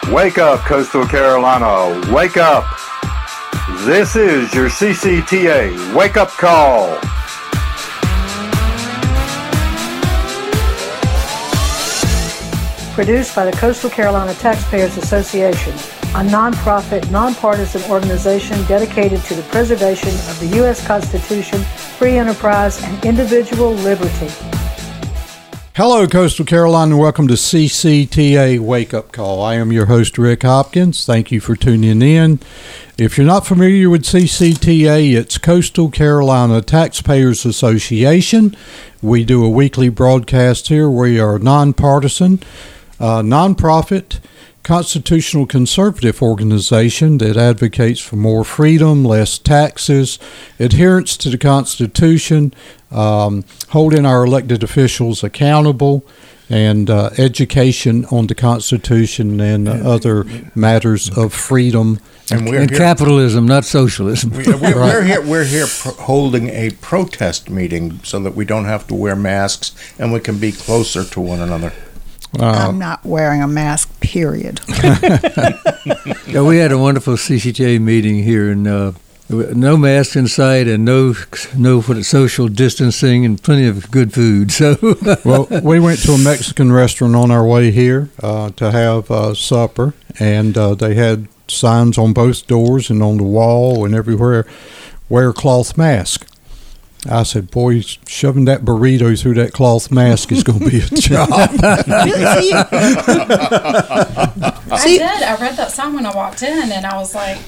Wake up, Coastal Carolina. Wake up. This is your CCTA wake-up call. Produced by the Coastal Carolina Taxpayers Association, a nonprofit, nonpartisan organization dedicated to the preservation of the U.S. Constitution, free enterprise, and individual liberty. Hello, Coastal Carolina, and welcome to CCTA Wake Up Call. I am your host, Rick Hopkins. Thank you for tuning in. If you're not familiar with CCTA, it's Coastal Carolina Taxpayers Association. We do a weekly broadcast here. We are a nonpartisan, nonprofit, constitutional conservative organization that advocates for more freedom, less taxes, adherence to the Constitution, holding our elected officials accountable, and education on the Constitution and other matters of freedom. And capitalism, not socialism. We're here holding a protest meeting so that we don't have to wear masks and we can be closer to one another. I'm not wearing a mask, period. Yeah, we had a wonderful CCTA meeting here, and no masks in sight, and no social distancing, and plenty of good food. So, well, we went to a Mexican restaurant on our way here to have supper, and they had signs on both doors and on the wall and everywhere, wear cloth mask. I said, boy, shoving that burrito through that cloth mask is going to be a job. I did. I read that sign when I walked in, and I was like,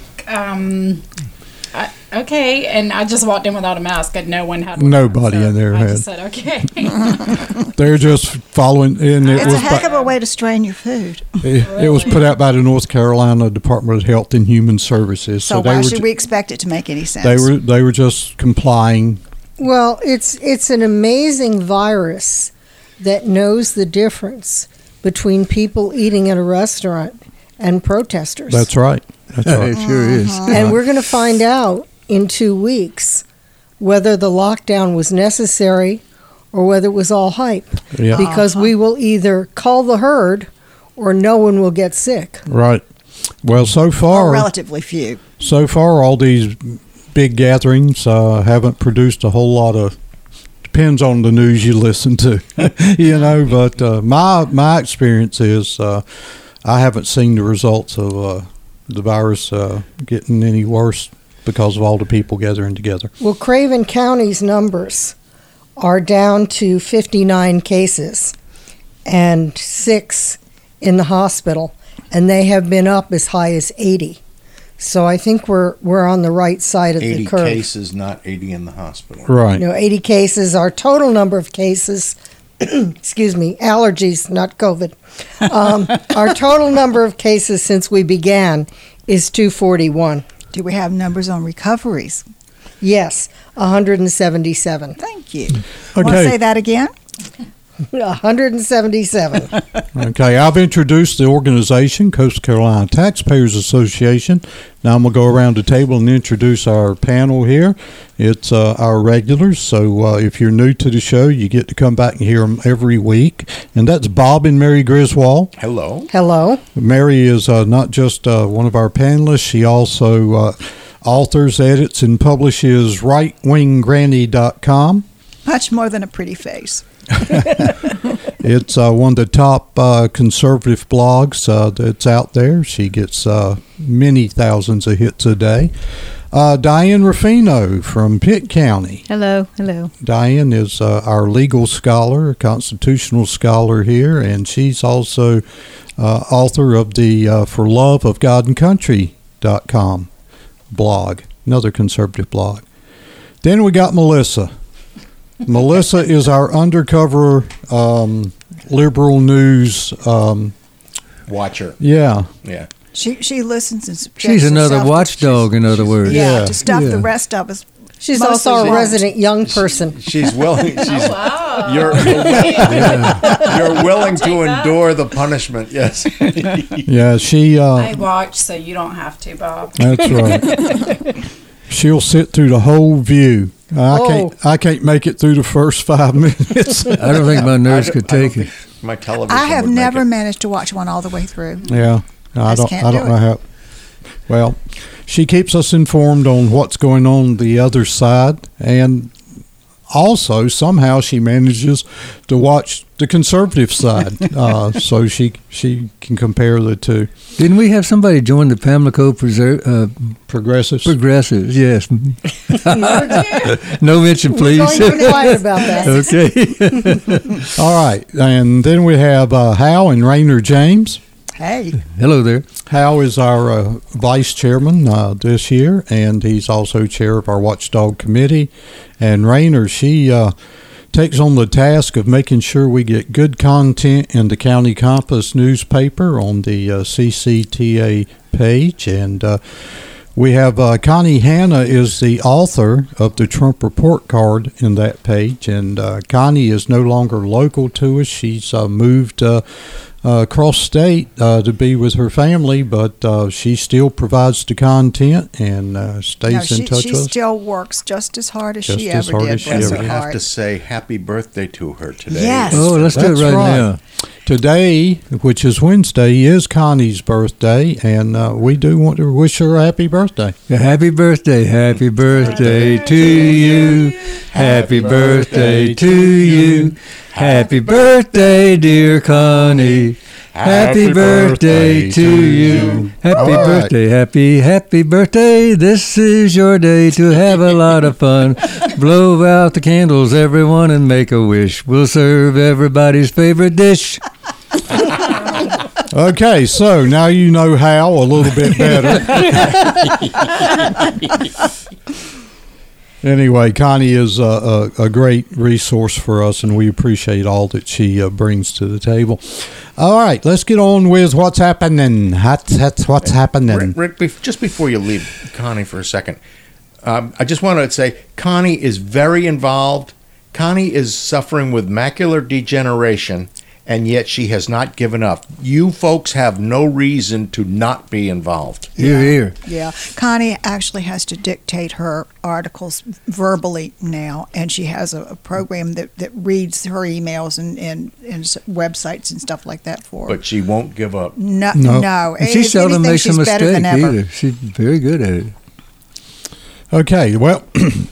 okay. And I just walked in without a mask, and no one had one. Nobody in there had. I just said, okay. They're just following. And it's a heck of a way to strain your food. It was put out by the North Carolina Department of Health and Human Services. So why should we expect it to make any sense? They were just complying. Well, it's an amazing virus that knows the difference between people eating at a restaurant and protesters. That's right. That's right. It sure is. And we're going to find out in 2 weeks whether the lockdown was necessary or whether it was all hype. Yeah. Because we will either cull the herd or no one will get sick. Right. Well, so far, or relatively few. So far, all these big gatherings haven't produced a whole lot of, depends on the news you listen to, but my experience is I haven't seen the results of the virus getting any worse because of all the people gathering together. Well, Craven County's numbers are down to 59 cases and 6 in the hospital, and they have been up as high as 80. So I think we're on the right side of the curve. 80 cases, not 80 in the hospital. Right. 80 cases. Our total number of cases, excuse me, allergies, not COVID. Our total number of cases since we began is 241. Do we have numbers on recoveries? Yes, 177. Thank you. Okay. Want to say that again? 177. Okay, I've introduced the organization, Coastal Carolina Taxpayers Association. Now I'm going to go around the table and introduce our panel here. It's our regulars, so if you're new to the show, you get to come back and hear them every week. And that's Bob and Mary Griswold. Hello. Hello. Mary is not just one of our panelists, she also authors, edits, and publishes rightwinggranny.com. Much more than a pretty face. It's one of the top conservative blogs that's out there. She gets many thousands of hits a day. Diane Ruffino from Pitt County. Hello. Diane is our legal scholar, constitutional scholar here, and she's also author of the For Love of God and Country.com blog, another conservative blog. Then we got Melissa. Melissa is our undercover liberal news watcher. Yeah. She listens and she's another watchdog, in other words. Yeah, to stuff the rest of us. She's also a resident young person. She's willing. Wow. You're willing to endure the punishment. Yes. Yeah, she. I watch, so you don't have to, Bob. That's right. She'll sit through the whole view. I can't make it through the first 5 minutes. I don't think my nerves could take it. My television. I have never managed to watch one all the way through. Yeah. I don't know how. Well, she keeps us informed on what's going on the other side, and also somehow she manages to watch the conservative side, so she can compare the two. Didn't we have somebody join the Pamlico Progressives? Progressives, yes. No mention, please. We're going to be quiet about that. Okay. All right, and then we have Hal and Rainer James. Hey. Hello there. Hal is our vice chairman this year, and he's also chair of our Watchdog Committee. And Rainer, she takes on the task of making sure we get good content in the County Compass newspaper on the CCTA page. And we have Connie Hanna is the author of the Trump Report Card in that page. And Connie is no longer local to us. She's moved across state to be with her family, but she still provides the content and stays in touch with us. She still works just as hard as she ever did. And we have to say happy birthday to her today. Yes. Oh, let's do it right now. Today, which is Wednesday, is Connie's birthday, and we do want to wish her a happy birthday. Happy birthday to you. Happy birthday to you. Happy birthday, dear Connie. Happy birthday to you. Happy birthday, happy birthday. This is your day to have a lot of fun. Blow out the candles, everyone, and make a wish. We'll serve everybody's favorite dish. Okay, so now you know Hal a little bit better. Anyway, Connie is a great resource for us, and we appreciate all that she brings to the table. All right, let's get on with what's happening. What's happening? Rick, just before you leave Connie for a second, I just want to say Connie is very involved. Connie is suffering with macular degeneration, and yet she has not given up. You folks have no reason to not be involved. Here. Yeah. Connie actually has to dictate her articles verbally now, and she has a program that reads her emails and websites and stuff like that for her. But she won't give up. No. And she seldom makes a mistake ever. either. She's very good at it. Okay, well,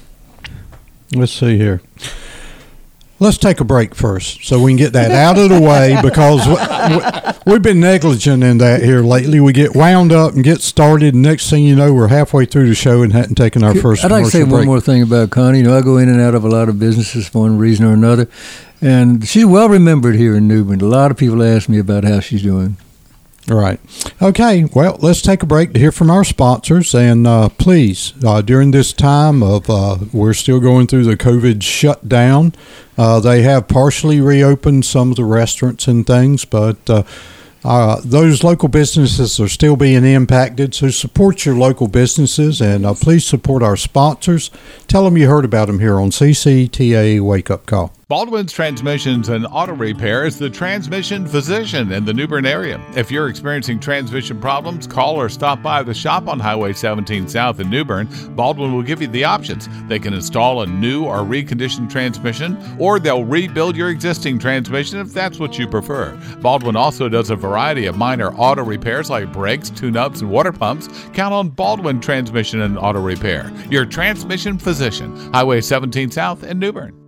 let's see here. Let's take a break first so we can get that out of the way, because we've been negligent in that here lately. We get wound up and get started, and next thing you know, we're halfway through the show and hadn't taken our first I'd like to say break. one more thing about Connie. You know, I go in and out of a lot of businesses for one reason or another, and she's well remembered here in New Bern. A lot of people ask me about how she's doing. All right. Okay, well, let's take a break to hear from our sponsors. And please, during this time of we're still going through the COVID shutdown, they have partially reopened some of the restaurants and things, but those local businesses are still being impacted. So support your local businesses, and please support our sponsors. Tell them you heard about them here on CCTA Wake Up Call. Baldwin's Transmissions and Auto Repair is the transmission physician in the New Bern area. If you're experiencing transmission problems, call or stop by the shop on Highway 17 South in New Bern. Baldwin will give you the options. They can install a new or reconditioned transmission, or they'll rebuild your existing transmission if that's what you prefer. Baldwin also does a variety of minor auto repairs like brakes, tune-ups, and water pumps. Count on Baldwin Transmission and Auto Repair, your transmission physician. Highway 17 South in New Bern.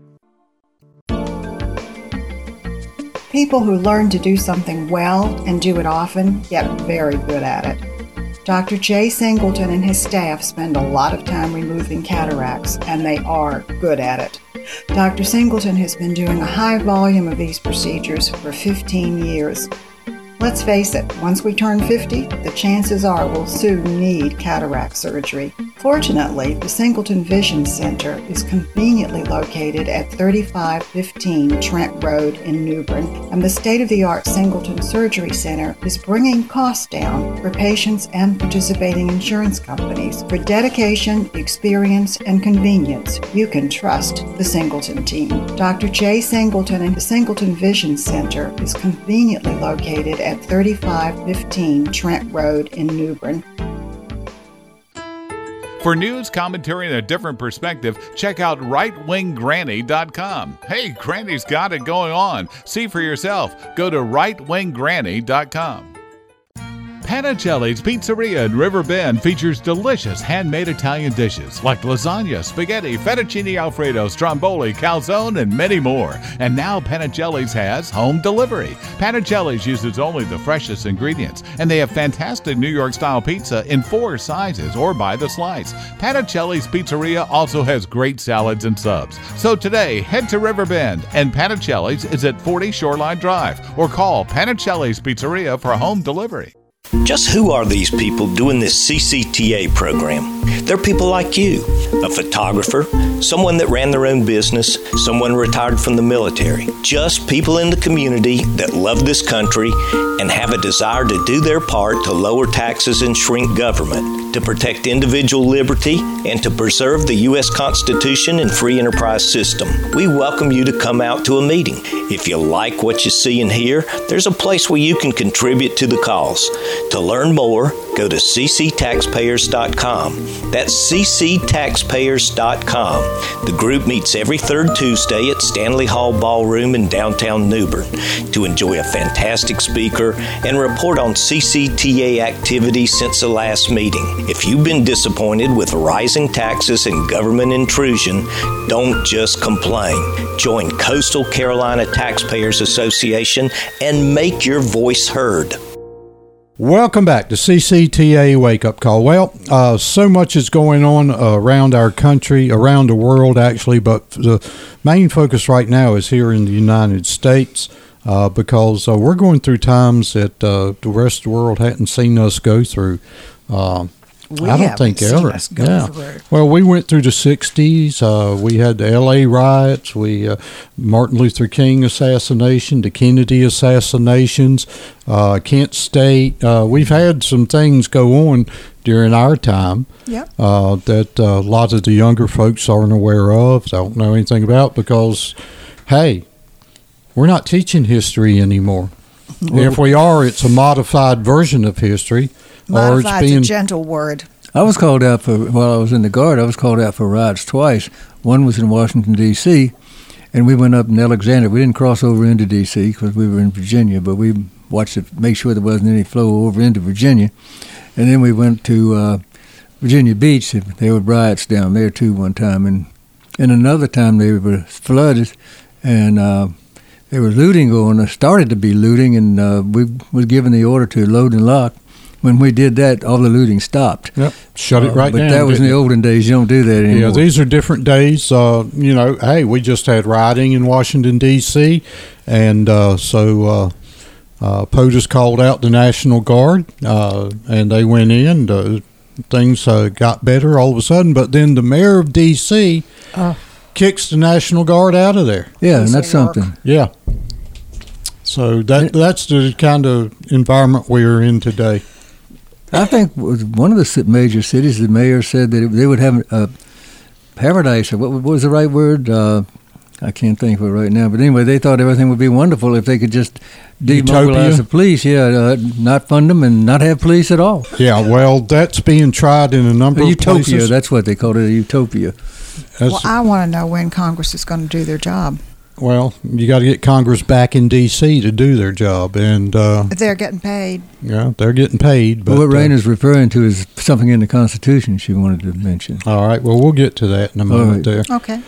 People who learn to do something well and do it often get very good at it. Dr. Jay Singleton and his staff spend a lot of time removing cataracts, and they are good at it. Dr. Singleton has been doing a high volume of these procedures for 15 years. Let's face it, once we turn 50, the chances are we'll soon need cataract surgery. Fortunately, the Singleton Vision Center is conveniently located at 3515 Trent Road in New Bern, and the state-of-the-art Singleton Surgery Center is bringing costs down for patients and participating insurance companies. For dedication, experience, and convenience, you can trust the Singleton team. Dr. Jay Singleton and the Singleton Vision Center is conveniently located at 3515 Trent Road in New Bern. For news, commentary, and a different perspective, check out rightwinggranny.com. Hey, Granny's got it going on. See for yourself. Go to rightwinggranny.com. Panicelli's Pizzeria in River Bend features delicious handmade Italian dishes like lasagna, spaghetti, fettuccine alfredo, stromboli, calzone, and many more. And now Panicelli's has home delivery. Panicelli's uses only the freshest ingredients, and they have fantastic New York-style pizza in 4 sizes or by the slice. Panicelli's Pizzeria also has great salads and subs. So today, head to River Bend, and Panicelli's is at 40 Shoreline Drive, or call Panicelli's Pizzeria for home delivery. Just who are these people doing this CCTA program? They're people like you, a photographer, someone that ran their own business, someone retired from the military. Just people in the community that love this country and have a desire to do their part to lower taxes and shrink government, to protect individual liberty, and to preserve the U.S. Constitution and free enterprise system. We welcome you to come out to a meeting. If you like what you see and hear, there's a place where you can contribute to the cause. To learn more, go to cctaxpayers.com. That's cctaxpayers.com. The group meets every third Tuesday at Stanley Hall Ballroom in downtown New Bern to enjoy a fantastic speaker and report on CCTA activities since the last meeting. If you've been disappointed with rising taxes and government intrusion, don't just complain. Join Coastal Carolina Taxpayers Association and make your voice heard. Welcome back to CCTA Wake Up Call. Well, so much is going on around our country, around the world actually, but the main focus right now is here in the United States because we're going through times that the rest of the world hadn't seen us go through. I don't think ever. Well, we went through the 60s. We had the L.A. riots. Martin Luther King assassination, the Kennedy assassinations, Kent State. We've had some things go on during our time that a lot of the younger folks aren't aware of, don't know anything about because, hey, we're not teaching history anymore. If we are, it's a modified version of history. Modified's a gentle word. I was called out while I was in the Guard, I was called out for riots twice. One was in Washington, D.C., and we went up in Alexandria. We didn't cross over into D.C. because we were in Virginia, but we watched to make sure there wasn't any flow over into Virginia. And then we went to Virginia Beach. There were riots down there, too, one time. And another time they were flooded, and there was looting going. There started to be looting, and we was given the order to load and lock. When we did that, all the looting stopped. Yep, shut it right down. But that was in the olden days. You don't do that anymore. Yeah, these are different days. Hey, we just had rioting in Washington, D.C., and so POTUS called out the National Guard, and they went in. Things got better all of a sudden, but then the mayor of D.C. Kicks the National Guard out of there. Yeah, and that's something. Yeah. So that's the kind of environment we're in today. I think one of the major cities, the mayor said that they would have a paradise, or what was the right word? I can't think of it right now. But anyway, they thought everything would be wonderful if they could just demobilize the police. Yeah, not fund them and not have police at all. Yeah, well, that's being tried in a number of places. Utopia, that's what they called it, a utopia. Well, I want to know when Congress is going to do their job. Well, you got to get Congress back in D.C. to do their job, and they're getting paid. Yeah, they're getting paid. But what Raina's referring to is something in the Constitution she wanted to mention. All right. Well, we'll get to that in a moment. There. Okay.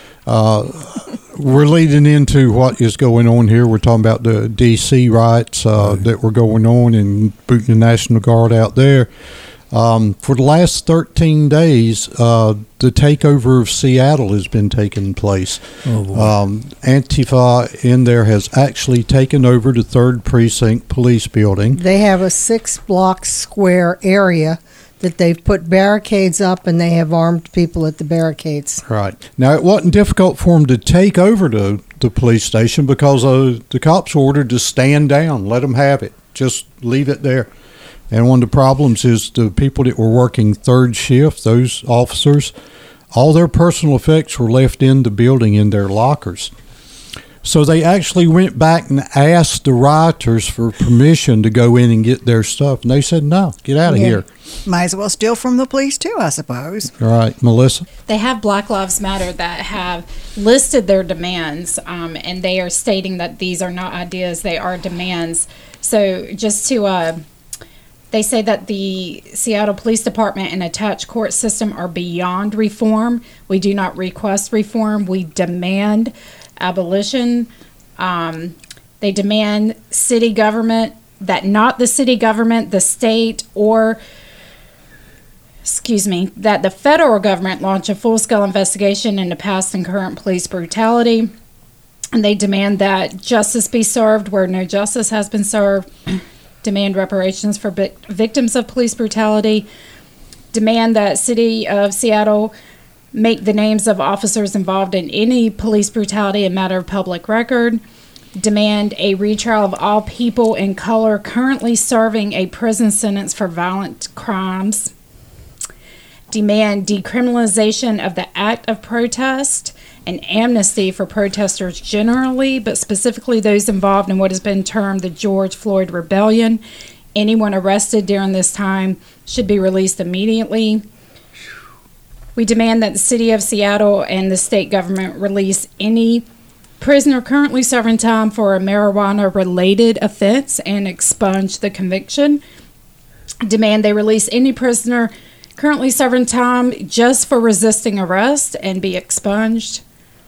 We're leading into what is going on here. We're talking about the D.C. riots that were going on and booting the National Guard out there. For the last 13 days, the takeover of Seattle has been taking place. Antifa in there has actually taken over the 3rd Precinct Police Building. They have a 6-block square area that they've put barricades up, and they have armed people at the barricades. Right. Now, it wasn't difficult for them to take over the police station because the cops were ordered to stand down, let them have it, just leave it there. And one of the problems is the people that were working 3rd shift, those officers, all their personal effects were left in the building in their lockers. So they actually went back and asked the rioters for permission to go in and get their stuff. And they said, no, get out of here. Might as well steal from the police, too, I suppose. All right. Melissa? They have Black Lives Matter that have listed their demands, and they are stating that these are not ideas, they are demands. So just to They say that the Seattle Police Department and attached court system are beyond reform. We do not request reform. We demand abolition. They demand city government, that not the city government, the state, or, that the federal government launch a full-scale investigation into past and current police brutality. And they demand that justice be served where no justice has been served. Demand reparations for victims of police brutality. Demand that City of Seattle make the names of officers involved in any police brutality a matter of public record. Demand a retrial of all people in color currently serving a prison sentence for violent crimes. Demand decriminalization of the act of protest and amnesty for protesters generally, but specifically those involved in what has been termed the George Floyd Rebellion. Anyone arrested during this time should be released immediately. We demand that the City of Seattle and the state government release any prisoner currently serving time for a marijuana-related offense and expunge the conviction. Demand they release any prisoner currently serving time just for resisting arrest and be expunged.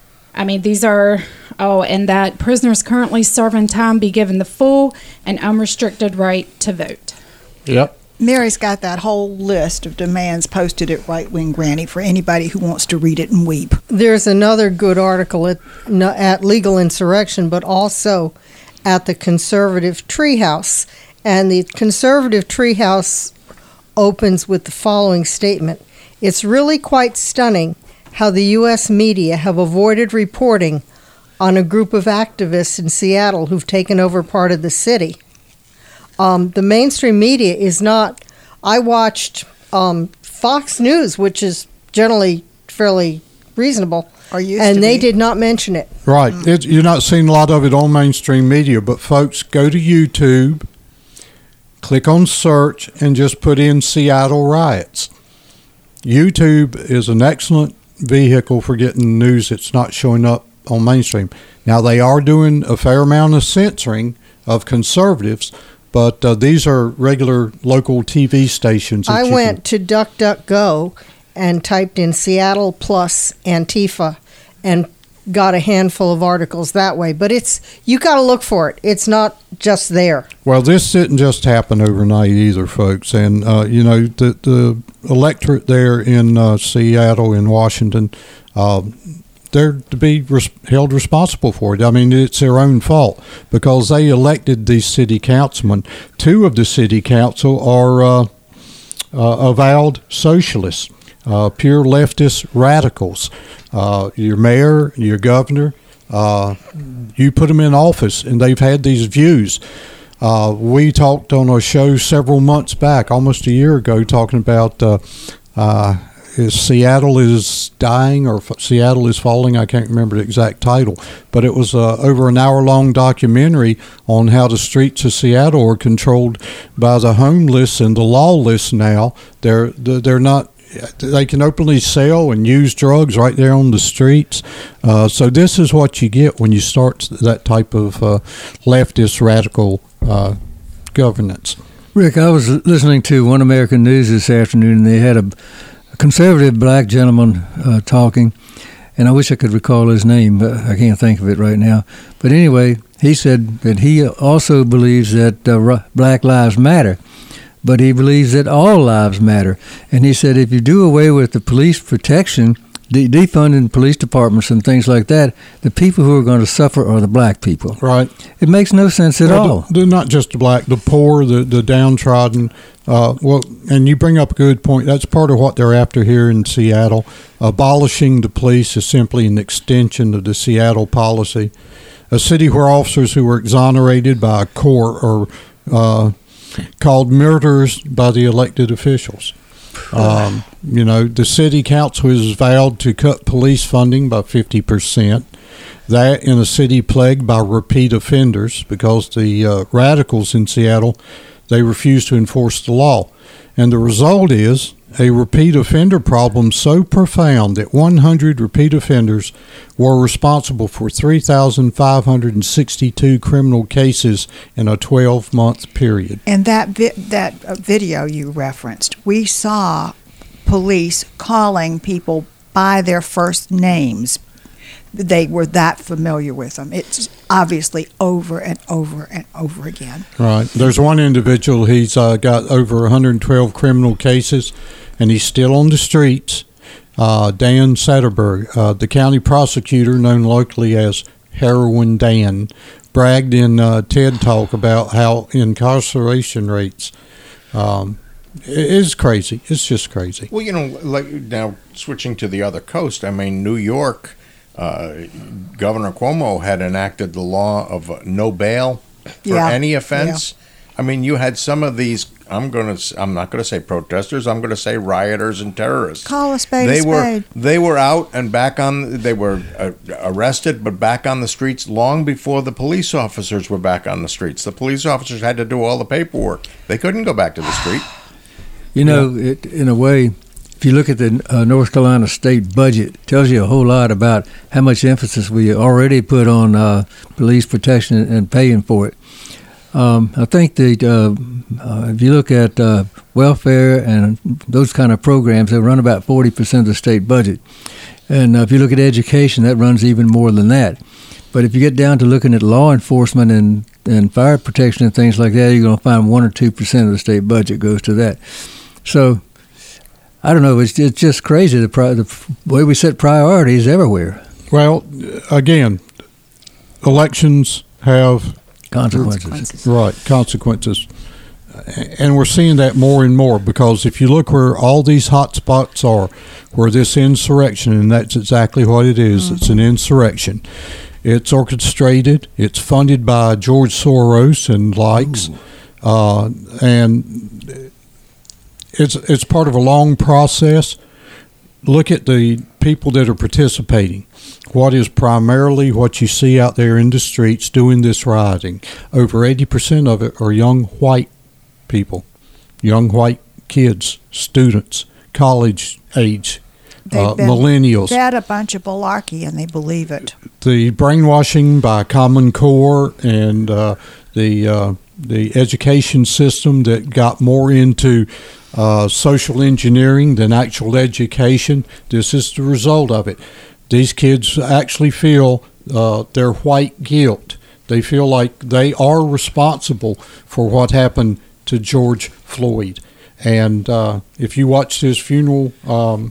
And that prisoners currently serving time be given the full and unrestricted right to vote. Yep. Mary's got that whole list of demands posted at Right Wing Granny for anybody who wants to read it and weep. There's another good article at Legal Insurrection, but also at the Conservative Treehouse. And the Conservative Treehouse opens with the following statement. It's really quite stunning how the U.S. media have avoided reporting on a group of activists in Seattle who've taken over part of the city. The mainstream media is not. I watched Fox News, which is generally fairly reasonable, and they did not mention it. Right. You're not seeing a lot of it on mainstream media, but folks, go to YouTube, click on search, and just put in Seattle riots. YouTube is an excellent vehicle for getting news that's not showing up on mainstream. Now, they are doing a fair amount of censoring of conservatives, but these are regular local TV stations. I went to DuckDuckGo and typed in Seattle plus Antifa and got a handful of articles that way. But you got to look for it. It's not just there. Well, this didn't just happen overnight either, folks. And, the electorate there in Seattle, in Washington, they're to be held responsible for it. I mean, it's their own fault because they elected these city councilmen. 2 of the city council are avowed socialists, pure leftist radicals. Your mayor, your governor, you put them in office, and they've had these views. We talked on a show several months back, almost a year ago, talking about Seattle is dying or Seattle is falling. I can't remember the exact title, but it was over an hour-long documentary on how the streets of Seattle are controlled by the homeless and the lawless now. They're not. They can openly sell and use drugs right there on the streets. So this is what you get when you start that type of leftist radical governance. Rick, I was listening to One American News this afternoon, and they had a conservative black gentleman talking, and I wish I could recall his name, but I can't think of it right now. But anyway, he said that he also believes that Black Lives Matter, but he believes that all lives matter. And he said if you do away with the police protection, defunding police departments and things like that, the people who are going to suffer are the black people. Right. It makes no sense at all. They're not just the black, the poor, the downtrodden. And you bring up a good point. That's part of what they're after here in Seattle. Abolishing the police is simply an extension of the Seattle policy. A city where officers who were exonerated by a court are called murderers by the elected officials. The city council has vowed to cut police funding by 50%. That in a city plagued by repeat offenders because the radicals in Seattle, they refuse to enforce the law. And the result is, a repeat offender problem so profound that 100 repeat offenders were responsible for 3,562 criminal cases in a 12-month period. And that video you referenced, we saw police calling people by their first names. They were that familiar with them. It's obviously over and over and over again. Right. There's one individual, he's got over 112 criminal cases, and he's still on the streets. Dan Satterberg, the county prosecutor known locally as Heroin Dan, bragged in TED Talk about how incarceration rates is crazy. It's just crazy. Well, like now switching to the other coast, I mean, New York, Governor Cuomo had enacted the law of no bail for any offense. Yeah. I mean, you had some of these. I'm not going to say protesters. I'm going to say rioters and terrorists. Call a spade a spade. They were out and back on. They were arrested, but back on the streets long before the police officers were back on the streets. The police officers had to do all the paperwork. They couldn't go back to the street. In a way, if you look at the North Carolina state budget, it tells you a whole lot about how much emphasis we already put on police protection and paying for it. I think that if you look at welfare and those kind of programs, they run about 40% of the state budget. And if you look at education, that runs even more than that. But if you get down to looking at law enforcement and fire protection and things like that, you're going to find 1 or 2% of the state budget goes to that. So, I don't know, it's just crazy, the way we set priorities everywhere. Well, again, elections have consequences. Right, consequences. And we're seeing that more and more, because if you look where all these hot spots are, where this insurrection, and that's exactly what it is, it's an insurrection. It's orchestrated, it's funded by George Soros and likes, and it's part of a long process. Look at the people that are participating. What is primarily what you see out there in the streets doing this rioting? Over 80% of it are young white people, young white kids, students, college age, millennials. They had a bunch of malarkey and they believe it. The brainwashing by Common Core and the education system that got more into social engineering than actual education. This is the result of it. These kids actually feel their white guilt. They feel like they are responsible for what happened to George Floyd. And if you watch his funeral, and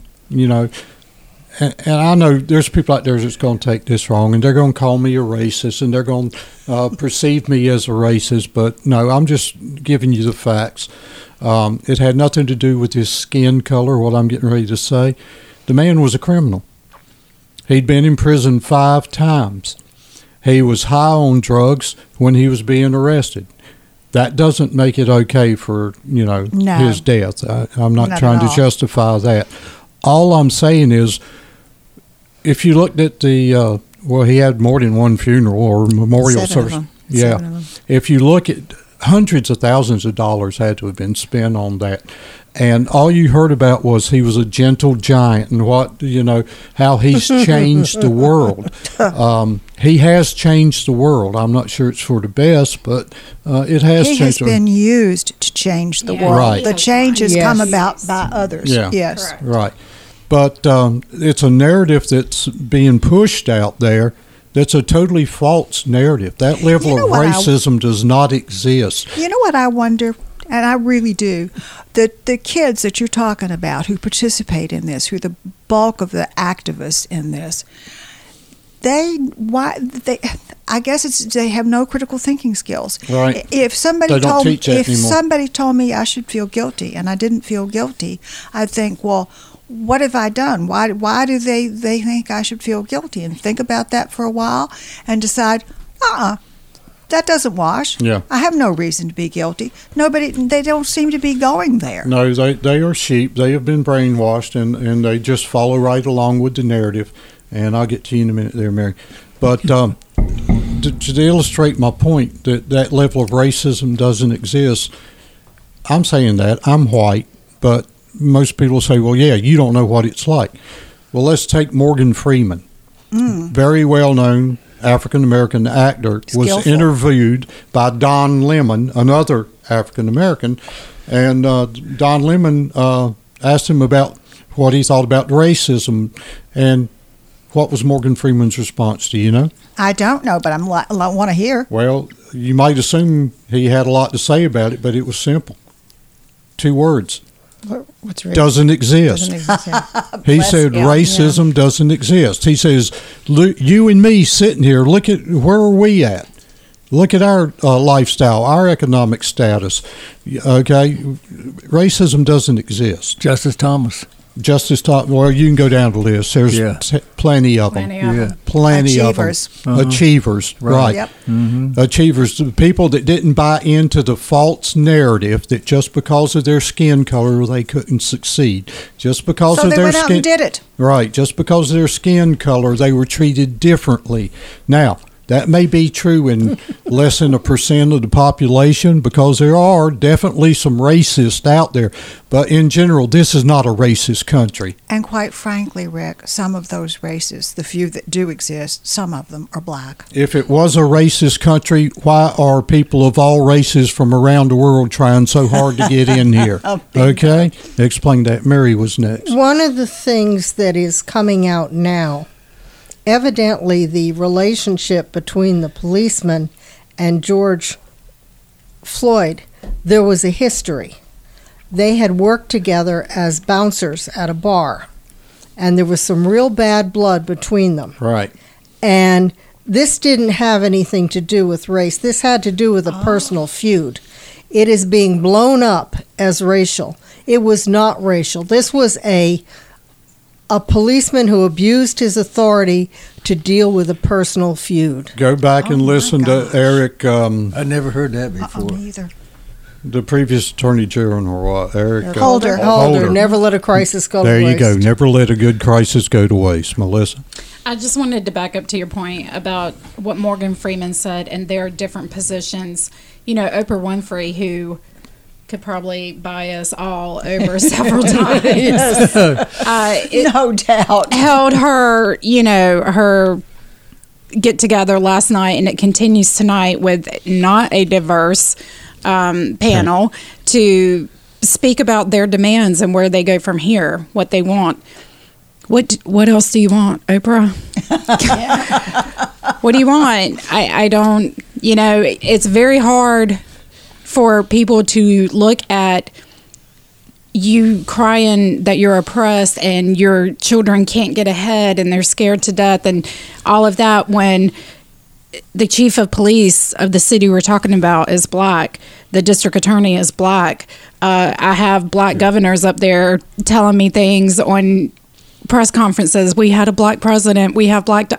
I know there's people out there that's going to take this wrong, and they're going to call me a racist, and they're going to perceive me as a racist. But no, I'm just giving you the facts. It had nothing to do with his skin color, what I'm getting ready to say. The man was a criminal. He'd been in prison 5 times. He was high on drugs when he was being arrested. That doesn't make it okay for, his death. I'm not trying to justify that. All I'm saying is, if you looked at the, he had more than one funeral or memorial service. Yeah. If you look at hundreds of thousands of dollars had to have been spent on that. And all you heard about was he was a gentle giant and how he's changed the world. He has changed the world. I'm not sure it's for the best, but it has changed. He has been used to change the world. Right. The change has come about by others. Yeah. Yes. Correct. Right. But it's a narrative that's being pushed out there that's a totally false narrative. That level of racism does not exist. You know what I wonder? And I really do. The kids that you're talking about who participate in this, who are the bulk of the activists in this, I guess they have no critical thinking skills. Right. If somebody told me I should feel guilty and I didn't feel guilty, I'd think, well, what have I done? Why do they think I should feel guilty? And think about that for a while and decide, that doesn't wash. Yeah. I have no reason to be guilty. They don't seem to be going there. No, they are sheep. They have been brainwashed, and they just follow right along with the narrative. And I'll get to you in a minute there, Mary. But to illustrate my point that level of racism doesn't exist, I'm saying that. I'm white, but most people say, well, yeah, you don't know what it's like. Well, let's take Morgan Freeman. Very well-known African-American actor, was interviewed by Don Lemon, another African-American, and Don Lemon asked him about what he thought about racism, and what was Morgan Freeman's response? Do you know? I don't know, but I want to hear. Well, you might assume he had a lot to say about it, but it was simple. 2 words. What's racism? Doesn't exist. He said racism doesn't exist. He says, look, you and me sitting here, look at where are we at? Look at our lifestyle, our economic status. Okay, racism doesn't exist. Justice Thomas. Well, you can go down the list. There's plenty of them. Plenty of them. Achievers, right. Yep. Achievers, the people that didn't buy into the false narrative that just because of their skin color they couldn't succeed. Just because so of they their went skin, out and did it. Right, just because of their skin color they were treated differently. Now, that may be true in less than 1% of the population, because there are definitely some racists out there. But in general, this is not a racist country. And quite frankly, Rick, some of those races, the few that do exist, some of them are black. If it was a racist country, why are people of all races from around the world trying so hard to get in here? Okay? Explain that. Mary was next. One of the things that is coming out now, evidently the relationship between the policeman and George Floyd, there was a history. They had worked together as bouncers at a bar, and there was some real bad blood between them. Right. And this didn't have anything to do with race. This had to do with a personal feud. It is being blown up as racial. It was not racial. This was a policeman who abused his authority to deal with a personal feud. Go back and listen to Eric. I never heard that before. Me either. The previous Attorney General, Eric Holder. Never let a crisis go to waste. There you go. Never let a good crisis go to waste. Melissa? I just wanted to back up to your point about what Morgan Freeman said and their different positions. You know, Oprah Winfrey, who could probably buy us all over several times. No doubt. Held her, her get together last night, and it continues tonight with not a diverse panel to speak about their demands and where they go from here, what they want. What else do you want, Oprah? What do you want? I don't, it's very hard for people to look at you crying that you're oppressed and your children can't get ahead and they're scared to death and all of that when the chief of police of the city we're talking about is black. The district attorney is black. I have black governors up there telling me things on press conferences. We had a black president. We have black...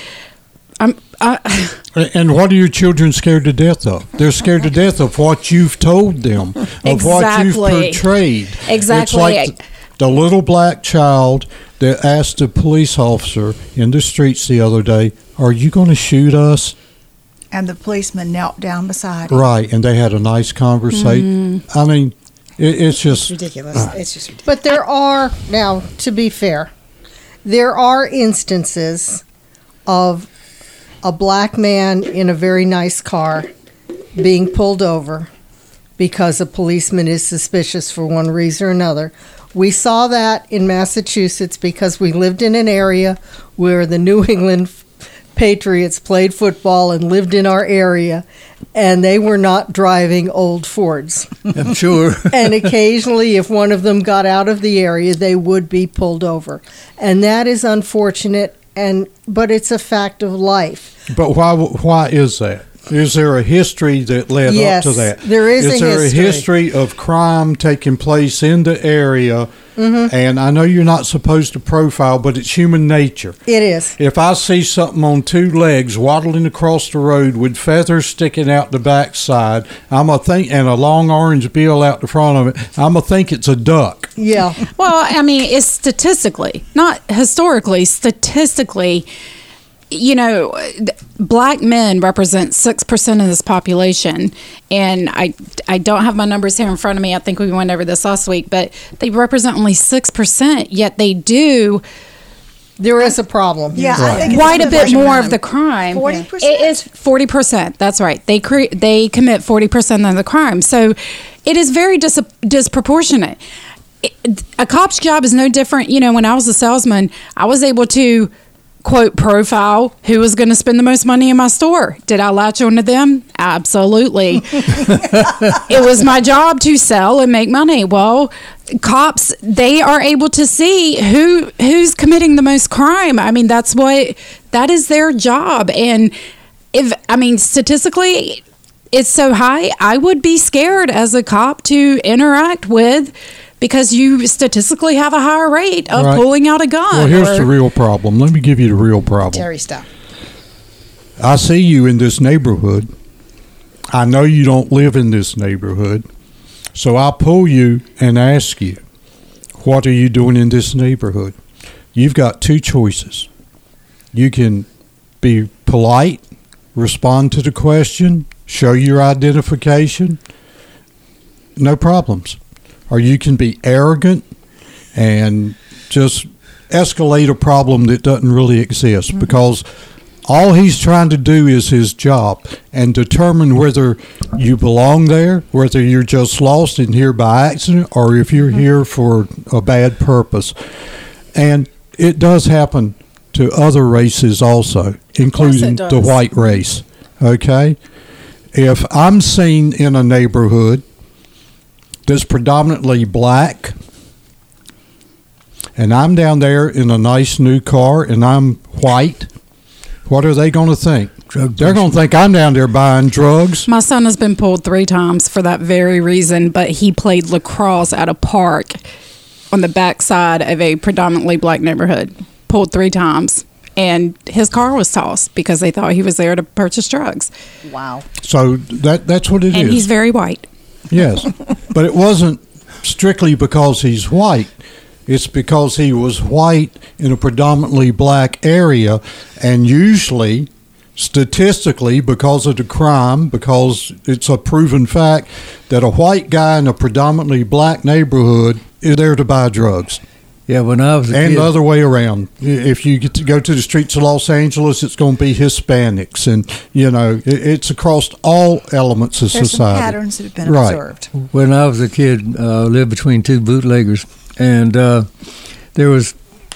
And what are your children scared to death of? They're scared to death of what you've told them, of what you've portrayed. Exactly. It's like the little black child that asked a police officer in the streets the other day, "Are you going to shoot us?" And the policeman knelt down beside him. Right, and they had a nice conversation. I mean, it's just ridiculous. It's just ridiculous. But there are, now, to be fair, there are instances of a black man in a very nice car being pulled over because a policeman is suspicious for one reason or another. We saw that in Massachusetts because we lived in an area where the New England Patriots played football and lived in our area, and they were not driving old Fords. I'm sure. And occasionally, if one of them got out of the area, they would be pulled over. And that is unfortunate, but it's a fact of life. But why is that? Is there a history that led up to that? There is a history. Is there a history of crime taking place in the area? Mm-hmm. And I know you're not supposed to profile, but it's human nature. It is. If I see something on 2 legs waddling across the road with feathers sticking out the backside, and a long orange bill out the front of it, I'm going to think it's a duck. Yeah. Well, I mean, it's statistically, not historically, statistically, black men represent 6% of this population, and I don't have my numbers here in front of me. I think we went over this last week, but they represent only 6%, yet they do. There is a problem. Yeah, right. I think quite a bit more of the crime. 40%? It is 40%. That's right. They commit 40% of the crime. So it is very disproportionate. A cop's job is no different. When I was a salesman, I was able to, quote, profile who was going to spend the most money in my store. Did I latch onto them? Absolutely. It was my job to sell and make money. Well, cops, they are able to see who's committing the most crime. I mean, that is their job. And statistically, it's so high, I would be scared as a cop to interact with, because you statistically have a higher rate of pulling out a gun. Well, here's the real problem. Let me give you the real problem. Terry, stop. I see you in this neighborhood. I know you don't live in this neighborhood. So I'll pull you and ask you, what are you doing in this neighborhood? You've got two choices. You can be polite, respond to the question, show your identification, no problems. Or you can be arrogant and just escalate a problem that doesn't really exist, because all he's trying to do is his job and determine whether you belong there, whether you're just lost in here by accident, or if you're here for a bad purpose. And it does happen to other races also, including the white race. Okay? If I'm seen in a neighborhood that's predominantly black, and I'm down there in a nice new car and I'm white, what are they going to think? They're going to think I'm down there buying drugs. My son has been pulled 3 times for that very reason, but he played lacrosse at a park on the backside of a predominantly black neighborhood. Pulled 3 times. And his car was tossed because they thought he was there to purchase drugs. Wow. So that's what it is. And he's very white. Yes. But it wasn't strictly because he's white. It's because he was white in a predominantly black area, and usually, statistically, because of the crime, because it's a proven fact that a white guy in a predominantly black neighborhood is there to buy drugs. Yeah, when I was a kid. And the other way around. If you get to go to the streets of Los Angeles, it's going to be Hispanics. And, it's across all elements of There's society. Some patterns that have been observed. When I was a kid, I lived between 2 bootleggers. And there was,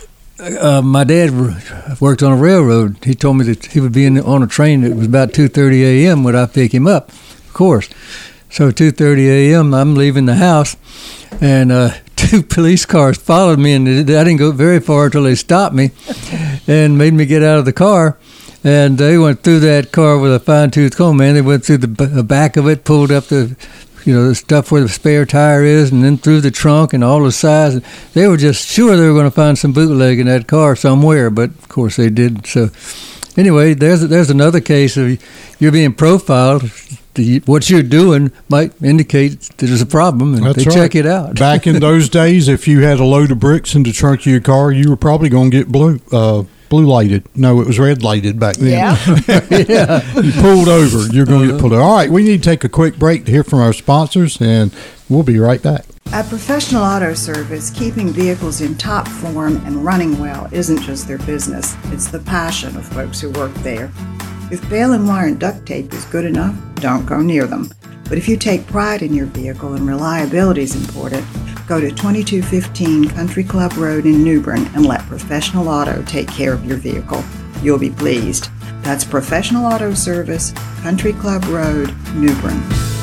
my dad worked on a railroad. He told me that he would be on a train that was about 2:30 a.m. when I pick him up, of course. So 2:30 a.m., I'm leaving the house, and 2 police cars followed me, and I didn't go very far until they stopped me and made me get out of the car. And they went through that car with a fine-tooth comb, man. They went through the back of it, pulled up the stuff where the spare tire is, and then through the trunk and all the sides. They were just sure they were going to find some bootleg in that car somewhere, but of course they didn't. So anyway, there's another case of you're being profiled. What you're doing might indicate that there's a problem, and they check it out. Back in those days, if you had a load of bricks in the trunk of your car, you were probably going to get blue lighted. No, it was red lighted back then. Yeah. You pulled over, you're going to get pulled over. All right, we need to take a quick break to hear from our sponsors, and we'll be right back. At Professional Auto Service, keeping vehicles in top form and running well isn't just their business, it's the passion of folks who work there. If bale and wire and duct tape is good enough, don't go near them. But if you take pride in your vehicle and reliability is important, go to 2215 Country Club Road in New Bern and let Professional Auto take care of your vehicle. You'll be pleased. That's Professional Auto Service, Country Club Road, New Bern.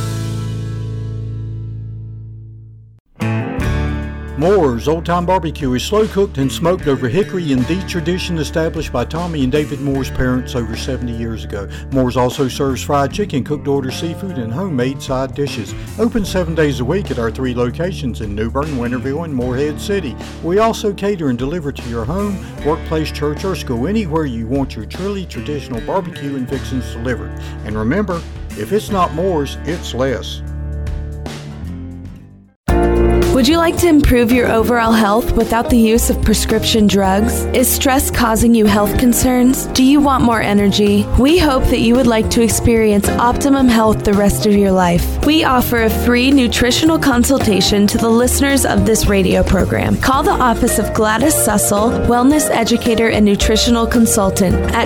Moore's Old Time Barbecue is slow cooked and smoked over hickory in the tradition established by Tommy and David Moore's parents over 70 years ago. Moore's also serves fried chicken, cooked to order seafood, and homemade side dishes. Open 7 days a week at our 3 locations in New Bern, Winterville, and Morehead City. We also cater and deliver to your home, workplace, church, or school, anywhere you want your truly traditional barbecue and fixings delivered. And remember, if it's not Moore's, it's less. Would you like to improve your overall health without the use of prescription drugs? Is stress causing you health concerns? Do you want more energy? We hope that you would like to experience optimum health the rest of your life. We offer a free nutritional consultation to the listeners of this radio program. Call the office of Gladys Sussel, Wellness Educator and Nutritional Consultant at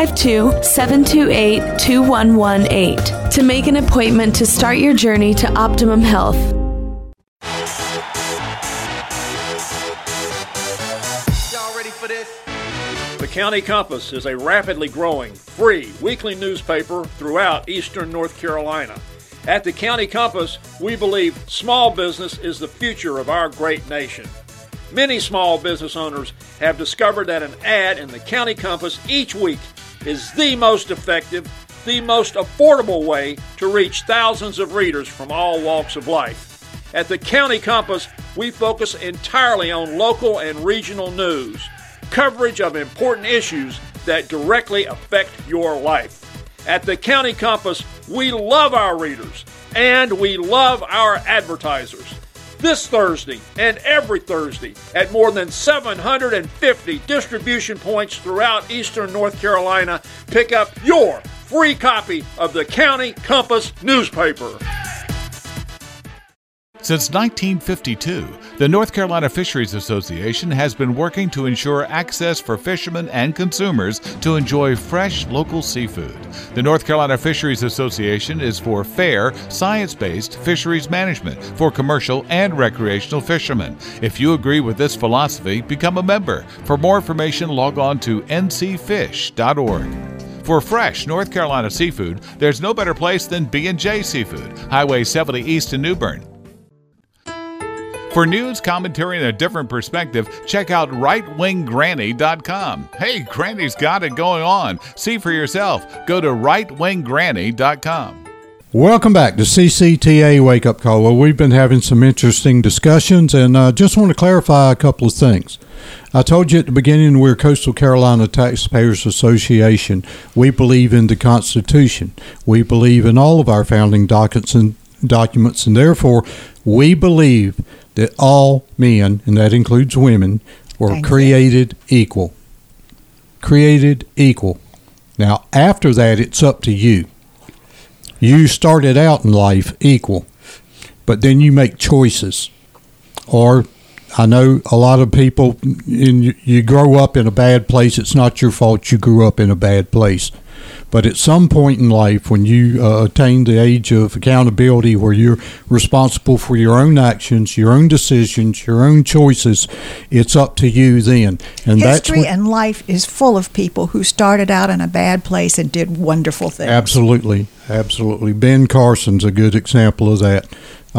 252-728-2118 to make an appointment to start your journey to optimum health. The County Compass is a rapidly growing, free weekly newspaper throughout eastern North Carolina. At the County Compass, we believe small business is the future of our great nation. Many small business owners have discovered that an ad in the County Compass each week is the most effective, the most affordable way to reach thousands of readers from all walks of life. At the County Compass, we focus entirely on local and regional news, coverage of important issues that directly affect your life. At the County Compass, we love our readers and we love our advertisers. This Thursday and every Thursday at more than 750 distribution points throughout eastern North Carolina, pick up your free copy of the County Compass newspaper. Since 1952, the North Carolina Fisheries Association has been working to ensure access for fishermen and consumers to enjoy fresh local seafood. The North Carolina Fisheries Association is for fair, science-based fisheries management for commercial and recreational fishermen. If you agree with this philosophy, become a member. For more information, log on to ncfish.org. For fresh North Carolina seafood, there's no better place than B&J Seafood, Highway 70 East in New Bern. For news, commentary, and a different perspective, check out rightwinggranny.com. Hey, Granny's got it going on. See for yourself. Go to rightwinggranny.com. Welcome back to CCTA Wake Up Call. Well, we've been having some interesting discussions, and I just want to clarify a couple of things. I told you at the beginning we're Coastal Carolina Taxpayers Association. We believe in the Constitution. We believe in all of our founding documents, and therefore we believe that all men, and that includes women, were created equal. Created equal. Now, after that, it's up to you. You started out in life equal, but then you make choices. Or, I know a lot of people, you grow up in a bad place. It's not your fault you grew up in a bad place. But at some point in life, when you attain the age of accountability where you're responsible for your own actions, your own decisions, your own choices, it's up to you then. And history and life is full of people who started out in a bad place and did wonderful things. Absolutely. Absolutely. Ben Carson's a good example of that.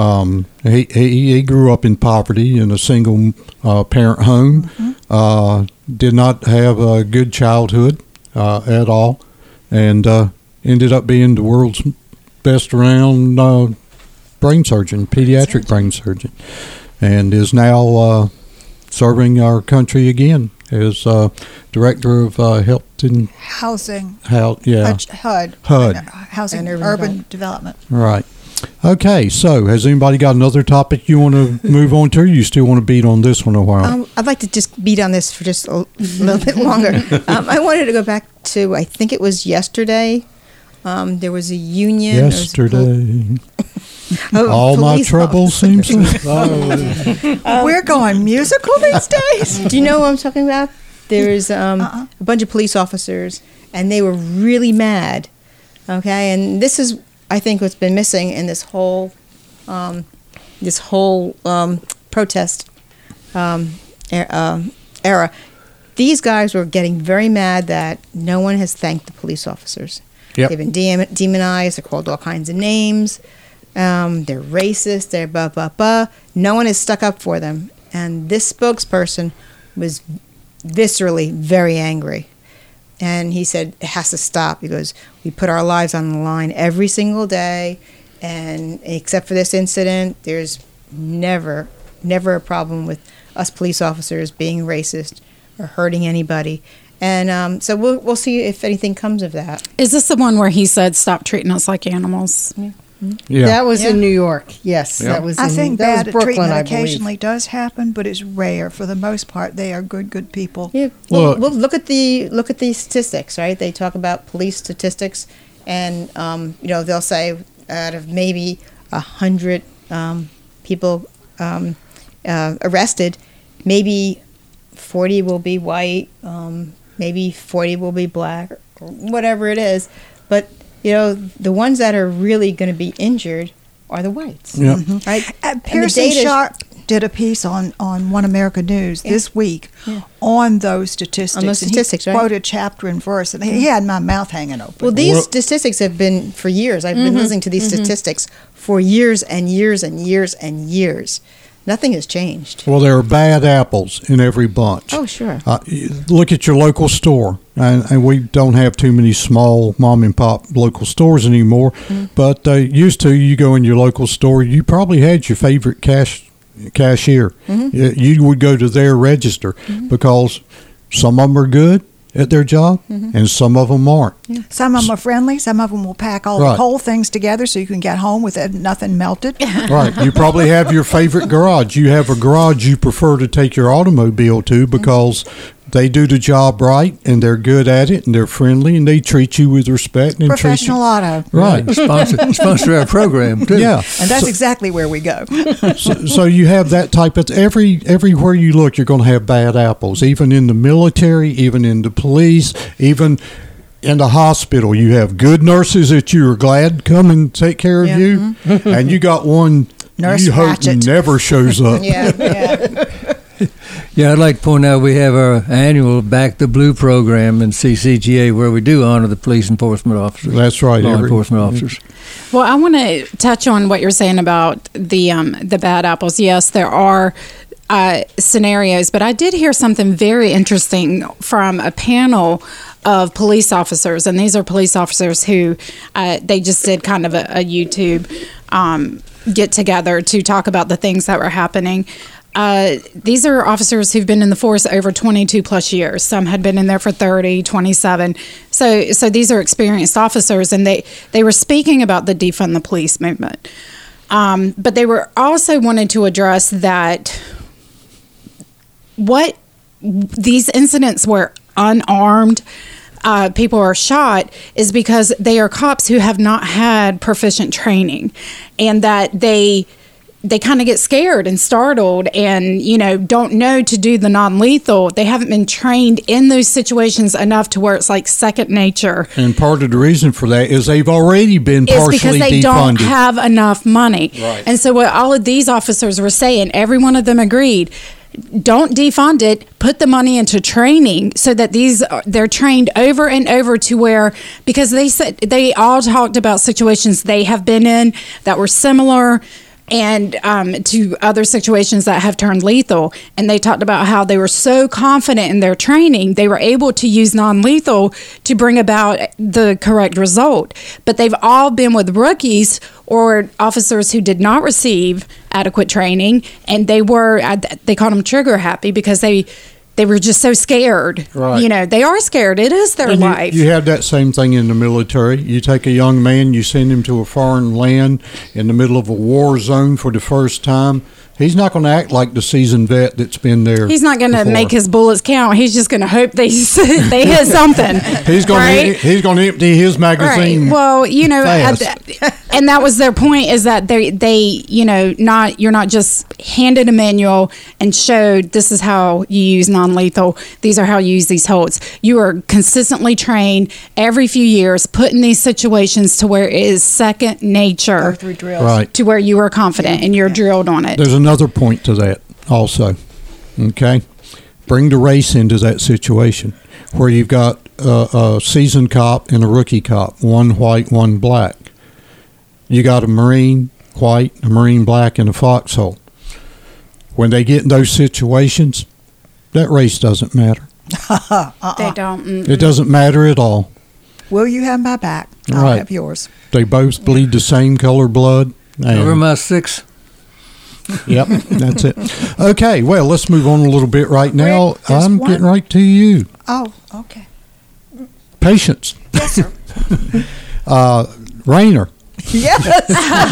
He grew up in poverty in a single parent home, did not have a good childhood at all. And ended up being the world's best around brain surgeon, pediatric brain surgeon, and is now serving our country again as director of health and housing. HUD. Housing and urban development. Right. Okay, so has anybody got another topic you want to move on to, or you still want to beat on this one a while? I'd like to just beat on this for just a little bit longer. I wanted to go back to, I think it was yesterday. There was a union. Yesterday. All my troubles seem to... We're going musical these days. Do you know what I'm talking about? There's a bunch of police officers, and they were really mad. Okay, and this is... I think what's been missing in this whole protest era. These guys were getting very mad that no one has thanked the police officers. Yep. They've been demonized. They're called all kinds of names. They're racist. They're blah, blah, blah. No one has stuck up for them. And this spokesperson was viscerally very angry. And he said, it has to stop. He goes, we put our lives on the line every single day. And except for this incident, there's never a problem with us police officers being racist or hurting anybody. And so we'll see if anything comes of that. Is this the one where he said, stop treating us like animals? Yeah. Yeah. That was in New York. Yes, that was. I think that bad was Brooklyn, treatment I believe. occasionally does happen, but it's rare. For the most part, they are good people. Yeah. Well, Look at the statistics, right? They talk about police statistics, and they'll say out of maybe 100 people arrested, maybe 40 will be white, maybe 40 will be black, or whatever it is. But the ones that are really going to be injured are the whites, right? Pearson Sharp did a piece on One America News this week on those statistics. On those statistics, and he right? quoted chapter and verse, and he had my mouth hanging open. Well, these statistics have been for years. I've been listening to these statistics for years and years and years and years. Nothing has changed. Well, there are bad apples in every bunch. Oh, sure. Look at your local store, and we don't have too many small mom and pop local stores anymore. But used to, you go in your local store, you probably had your favorite cashier. You would go to their register because some of them are good at their job and some of them aren't. Some of them are friendly. Some of them will pack all the cold things together so you can get home with nothing melted. Right. You probably have your favorite garage. You have a garage you prefer to take your automobile to because they do the job right and they're good at it and they're friendly and they treat you with respect. And Professional Auto. Right. Sponsor our program, too. Yeah. And that's exactly where we go. So you have that type of everywhere you look, you're going to have bad apples, even in the military, even in the police, even in the hospital. You have good nurses that you are glad come and take care of you, and you got one Nurse you hope Ratchet. never shows up. Yeah, I'd like to point out we have our annual Back the Blue program in CCTA where we do honor the police enforcement officers. That's right. Law enforcement officers. Well, I want to touch on what you're saying about the bad apples. Yes, there are scenarios, but I did hear something very interesting from a panel of police officers, and these are police officers who they just did kind of a YouTube get together to talk about the things that were happening. These are officers who've been in the force over 22 plus years. Some had been in there for 30, 27. So these are experienced officers, and they were speaking about the defund the police movement. But they were also wanted to address that what these incidents where unarmed people are shot is because they are cops who have not had proficient training, and that they kind of get scared and startled and, don't know to do the non-lethal. They haven't been trained in those situations enough to where it's like second nature. And part of the reason for that is they've already been It's partially because they defunded. don't have enough money. Right. And so what all of these officers were saying, every one of them agreed, don't defund it, put the money into training so that they're trained over and over to where, because they said they all talked about situations they have been in that were similar and to other situations that have turned lethal. And they talked about how they were so confident in their training, they were able to use non-lethal to bring about the correct result. But they've all been with rookies or officers who did not receive adequate training, and they called them trigger happy because they were just so scared. Right. They are scared. It is their life. You have that same thing in the military. You take a young man, you send him to a foreign land in the middle of a war zone for the first time. He's not going to act like the seasoned vet that's been there. He's not going to before. make his bullets count. He's just going to hope they hit something. He's going to empty his magazine. Right. Well, fast. and that was their point, is that you're not just handed a manual and showed this is how you use non-lethal. These are how you use these holds. You are consistently trained every few years, put in these situations to where it is second nature. Go through drills. Right. To where you are confident and you're drilled on it. There's another point to that also. Okay? Bring the race into that situation where you've got a seasoned cop and a rookie cop, one white, one black. You got a Marine white, a Marine black, and a foxhole. When they get in those situations, that race doesn't matter. They don't. Mm-mm. It doesn't matter at all. Will you have my back? I'll Right. have yours. They both bleed the same color blood. Over my 6. Yep, that's it. Okay, well, let's move on a little bit right now. Rick, there's I'm one- getting right to you. Oh, okay. Patience. Yes, sir. Rayner, Yes.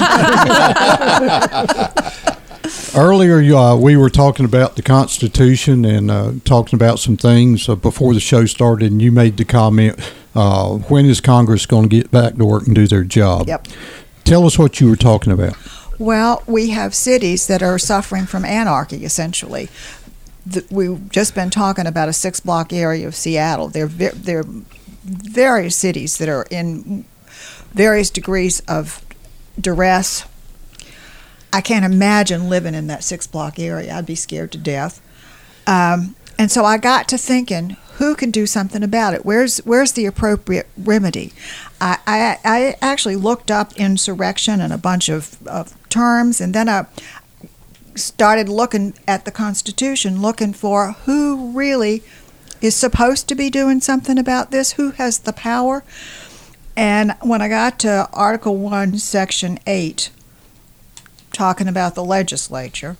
Earlier, we were talking about the Constitution and talking about some things before the show started, and you made the comment, when is Congress going to get back to work and do their job? Yep. Tell us what you were talking about. Well, we have cities that are suffering from anarchy, essentially. We've just been talking about a 6-block area of Seattle. There are various cities that are in various degrees of duress. I can't imagine living in that 6-block area. I'd be scared to death. And so I got to thinking, who can do something about it? Where's the appropriate remedy? I actually looked up insurrection and a bunch of terms, and then I started looking at the Constitution, looking for who really is supposed to be doing something about this, who has the power. And when I got to Article 1, Section 8, talking about the legislature,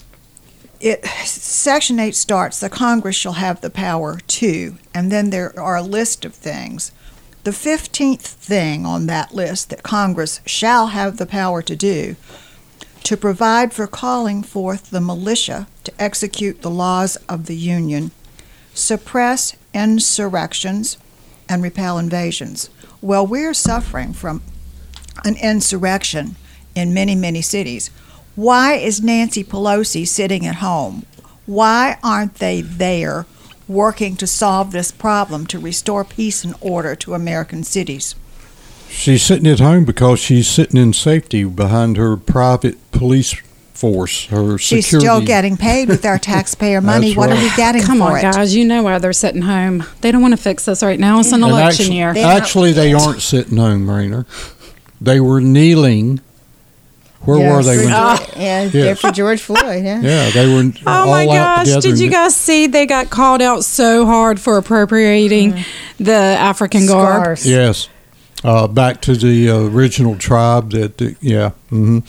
Section 8 starts, the Congress shall have the power to, and then there are a list of things. The 15th thing on that list that Congress shall have the power to do, to provide for calling forth the militia to execute the laws of the Union, suppress insurrections, and repel invasions. Well, we're suffering from an insurrection in many, many cities. Why is Nancy Pelosi sitting at home? Why aren't they there working to solve this problem, to restore peace and order to American cities? She's sitting at home because she's sitting in safety behind her private police force, her She's security. still getting paid with our taxpayer money. What are we getting Come for on, it? guys. You know why they're sitting home. They don't want to fix this right now. It's an And election year. Actually, they aren't sitting home, Marina. They were kneeling. Where were they? They're for George Floyd. Yeah. Yeah, they were Oh all my out gosh, together. did you guys see they got called out so hard for appropriating the African garb? Scars. Yes. Back to the original tribe yeah. Mm-hmm.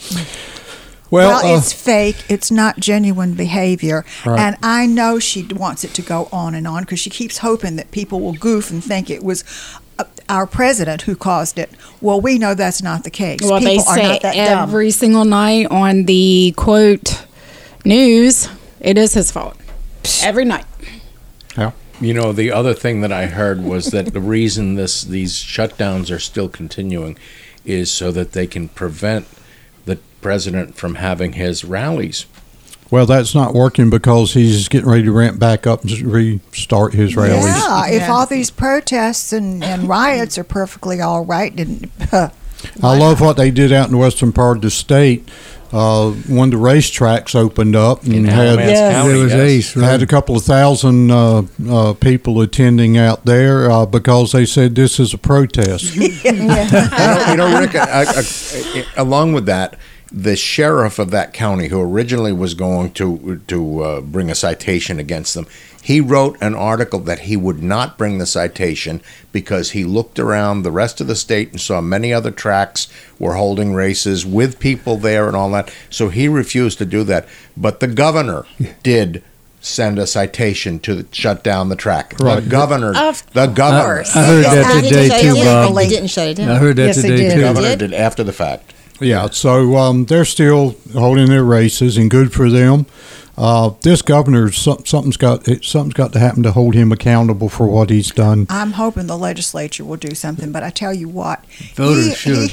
Well, it's fake. It's not genuine behavior. Right. And I know she wants it to go on and on because she keeps hoping that people will goof and think it was our president who caused it. Well, we know that's not the case. Well, people they are say not that dumb. every single night on the, quote, news, it is his fault. Every night. Yeah. You know, the other thing that I heard was that the reason these shutdowns are still continuing is so that they can prevent the president from having his rallies. Well, that's not working because he's getting ready to ramp back up and restart his rallies. Yeah, if all these protests and riots are perfectly all right, I love what they did out in the western part of the state. One of the racetracks opened up and had a couple of thousand people attending out there because they said this is a protest. You know, Rick, along with that, the sheriff of that county, who originally was going to bring a citation against them, he wrote an article that he would not bring the citation because he looked around the rest of the state and saw many other tracks were holding races with people there and all that. So he refused to do that. But the governor did send a citation to shut down the track. Right. The governor. I The governor. I heard that today too, Bob. They didn't shut it down. I heard that Yes, they today did. too. The governor did after the fact. Yeah, so they're still holding their races, and good for them. This governor, something's got to happen to hold him accountable for what he's done. I'm hoping the legislature will do something. But I tell you what, Voters should.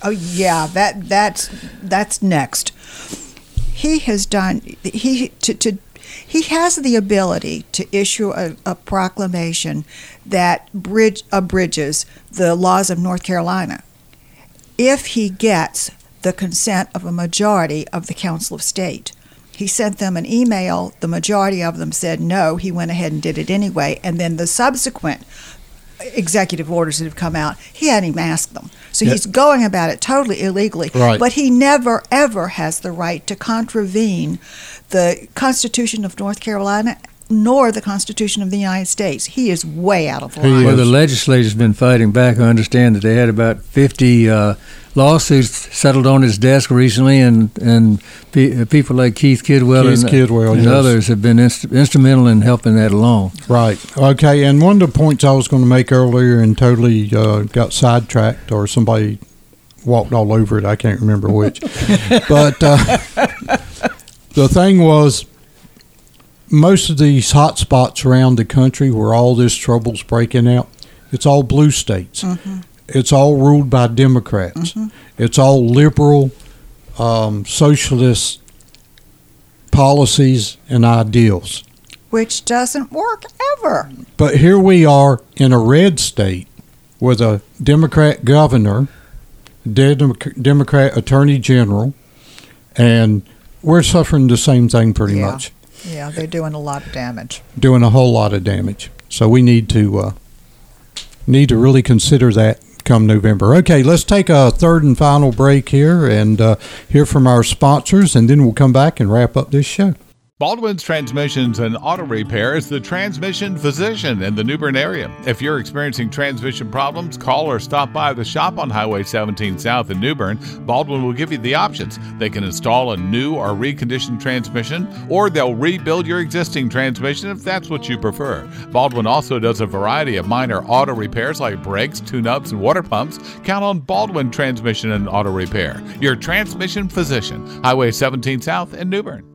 That's next. He has done. He has the ability to issue a proclamation that abridges the laws of North Carolina. If he gets the consent of a majority of the Council of State. He sent them an email. The majority of them said no. He went ahead and did it anyway. And then the subsequent executive orders that have come out, he hadn't even asked them. So he's going about it totally illegally. Right. But he never, ever has the right to contravene the Constitution of North Carolina nor the Constitution of the United States. He is way out of line. Well, the legislature's been fighting back. I understand that they had about 50 lawsuits settled on his desk recently, and people like Keith Kidwell and others have been instrumental in helping that along. Right. Okay, and one of the points I was going to make earlier and totally got sidetracked, or somebody walked all over it. I can't remember which. But the thing was, most of these hot spots around the country where all this trouble's breaking out, it's all blue states. Mm-hmm. It's all ruled by Democrats. Mm-hmm. It's all liberal, socialist policies and ideals. Which doesn't work ever. But here we are in a red state with a Democrat governor, Democrat attorney general, and we're suffering the same thing pretty much. Yeah, they're doing a lot of damage. Doing a whole lot of damage. So we need to really consider that come November. Okay, let's take a third and final break here and hear from our sponsors, and then we'll come back and wrap up this show. Baldwin's Transmissions and Auto Repair is the transmission physician in the New Bern area. If you're experiencing transmission problems, call or stop by the shop on Highway 17 South in New Bern. Baldwin will give you the options. They can install a new or reconditioned transmission, or they'll rebuild your existing transmission if that's what you prefer. Baldwin also does a variety of minor auto repairs like brakes, tune-ups, and water pumps. Count on Baldwin Transmission and Auto Repair, your transmission physician. Highway 17 South in New Bern.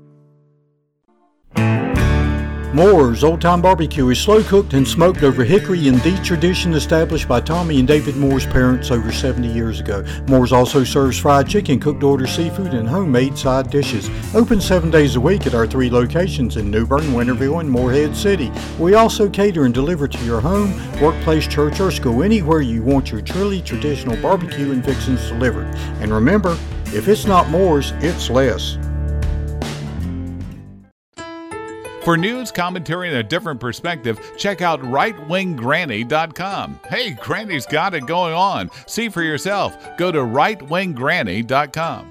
Moore's Old Time Barbecue is slow cooked and smoked over hickory in the tradition established by Tommy and David Moore's parents over 70 years ago. Moore's also serves fried chicken, cooked order seafood, and homemade side dishes. Open 7 days a week at our 3 locations in New Bern, Winterville, and Morehead City. We also cater and deliver to your home, workplace, church, or school, anywhere you want your truly traditional barbecue and fixings delivered. And remember, if it's not Moore's, it's less. For news, commentary, and a different perspective, check out rightwinggranny.com. Hey, Granny's got it going on. See for yourself. Go to rightwinggranny.com.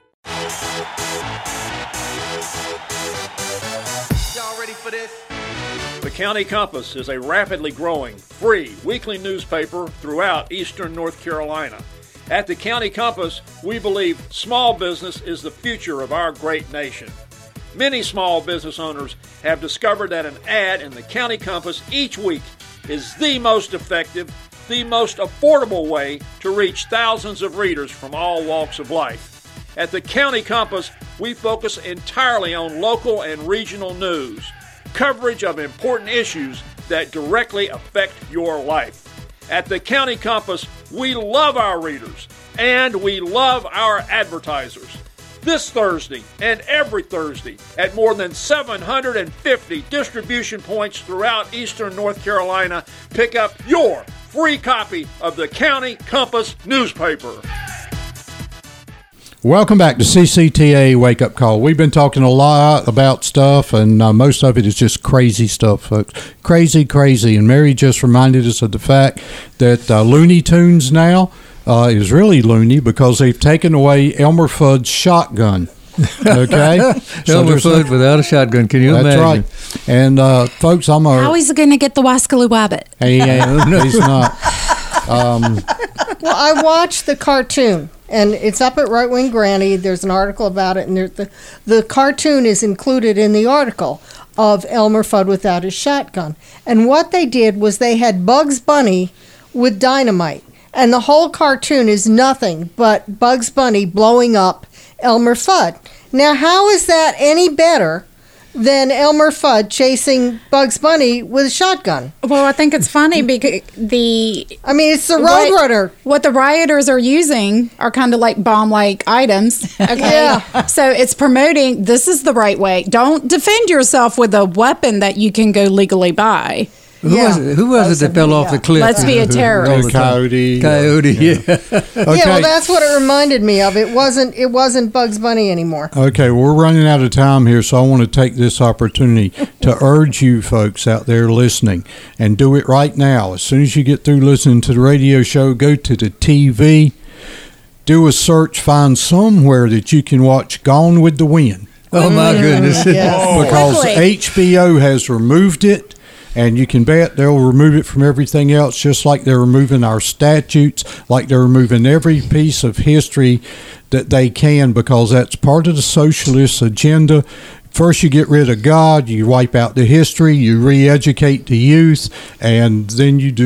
Y'all ready for this? The County Compass is a rapidly growing, free weekly newspaper throughout eastern North Carolina. At the County Compass, we believe small business is the future of our great nation. Many small business owners have discovered that an ad in the County Compass each week is the most effective, the most affordable way to reach thousands of readers from all walks of life. At the County Compass, we focus entirely on local and regional news, coverage of important issues that directly affect your life. At the County Compass, we love our readers and we love our advertisers. This Thursday and every Thursday at more than 750 distribution points throughout eastern North Carolina, pick up your free copy of the County Compass newspaper. Welcome back to CCTA Wake Up Call. We've been talking a lot about stuff, and most of it is just crazy stuff, folks. Crazy. And Mary just reminded us of the fact that Looney Tunes now is really loony because they've taken away Elmer Fudd's shotgun. Okay? Elmer Fudd without a shotgun. Can you imagine? That's right. And, folks, How is he going to get the Wascaloo Wabbit? He's not. Well, I watched the cartoon, and it's up at Right Wing Granny. There's an article about it, and the cartoon is included in the article of Elmer Fudd without his shotgun. And what they did was they had Bugs Bunny with dynamite. And the whole cartoon is nothing but Bugs Bunny blowing up Elmer Fudd. Now, how is that any better than Elmer Fudd chasing Bugs Bunny with a shotgun? Well, I think it's funny because it's the Roadrunner. What the rioters are using are kind of like bomb-like items. Okay, yeah. So it's promoting this is the right way. Don't defend yourself with a weapon that you can go legally buy. Who was it that fell off the cliff? Let's be a terrorist. Coyote, yeah. Okay. Yeah, well, that's what it reminded me of. It wasn't Bugs Bunny anymore. Okay, we're running out of time here, so I want to take this opportunity to urge you folks out there listening, and do it right now. As soon as you get through listening to the radio show, go to the TV, do a search, find somewhere that you can watch Gone with the Wind. Oh, my goodness. Yes. Because HBO has removed it. And you can bet they'll remove it from everything else, just like they're removing our statutes, like they're removing every piece of history that they can, because that's part of the socialist agenda. First, you get rid of God, you wipe out the history, you re-educate the youth, and then you just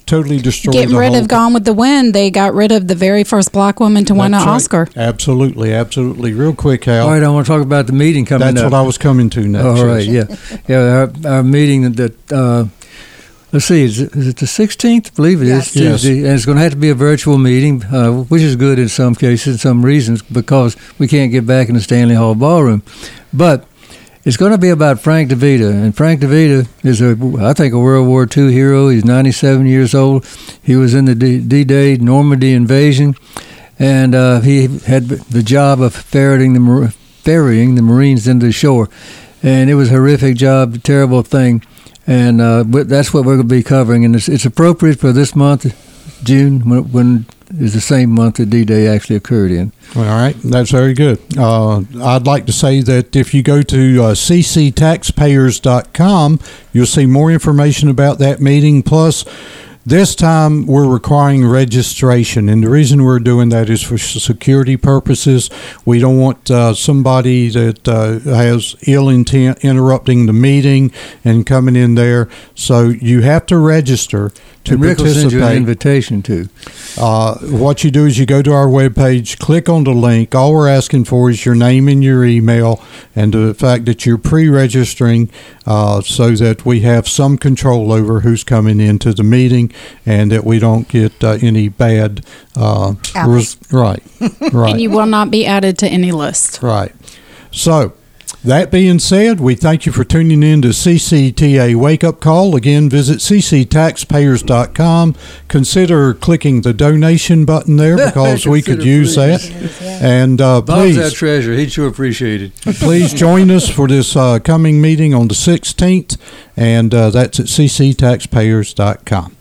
totally destroyed. Getting rid of Gone with the Wind, they got rid of the very first black woman to win an Oscar. Absolutely. Real quick, Hal. All right, I want to talk about the meeting coming up. That's what I was coming to next. All right, yeah. Our meeting that, let's see, is it the 16th? I believe it is. Yes. And it's going to have to be a virtual meeting, which is good in some cases, some reasons, because we can't get back in the Stanley Hall Ballroom. But it's going to be about Frank DeVita, and Frank DeVita is, I think, a World War II hero. He's 97 years old. He was in the D-Day Normandy invasion, and he had the job of ferrying the Marines into shore, and it was a horrific job, terrible thing, and that's what we're going to be covering, and it's appropriate for this month, June, when is the same month that D-Day actually occurred in. All right, that's very good. I'd like to say that if you go to cctaxpayers.com, you'll see more information about that meeting. Plus, this time we're requiring registration, and the reason we're doing that is for security purposes. We don't want somebody that has ill intent interrupting the meeting and coming in there. So you have to register to and Rick participate. Will send you an invitation too. What you do is you go to our webpage, click on the link. All we're asking for is your name and your email, and the fact that you're pre-registering, so that we have some control over who's coming into the meeting, and that we don't get any bad right. And you will not be added to any list. Right. So, that being said, we thank you for tuning in to CCTA Wake Up Call. Again, visit cctaxpayers.com. Consider clicking the donation button there, because we could use that. And Bob's our treasurer. He'd sure appreciate it. Please join us for this coming meeting on the 16th, and that's at cctaxpayers.com.